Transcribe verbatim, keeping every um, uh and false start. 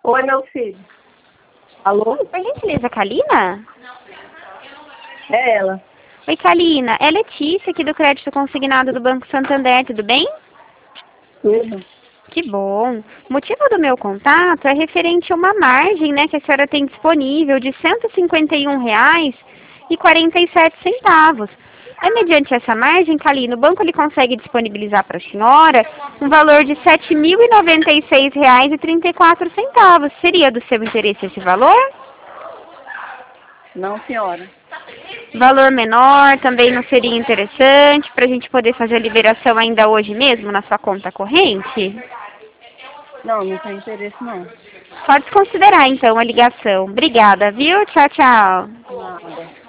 Oi, meu filho. Alô? Por gentileza, Kalina? É ela. Oi, Kalina. É Letícia aqui do Crédito Consignado do Banco Santander, tudo bem? Tudo. Que bom. O motivo do meu contato é referente a uma margem, né, que a senhora tem disponível de cento e cinquenta e um reais e quarenta e sete centavos. É mediante essa margem, Kalina, o banco ele consegue disponibilizar para a senhora um valor de sete mil e noventa e seis reais e trinta e quatro centavos. Seria do seu interesse esse valor? Não, senhora. Valor menor também não seria interessante para a gente poder fazer a liberação ainda hoje mesmo na sua conta corrente? Não, não tem interesse, não. Pode considerar então a ligação. Obrigada, viu? Tchau, tchau. Nada.